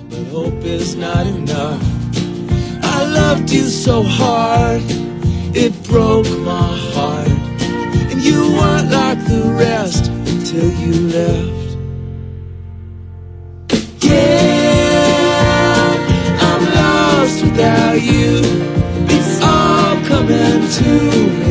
but hope is not enough. I loved you so hard, it broke my heart, and you weren't like the rest until you left. Yeah, I'm lost without you. It's all coming to me.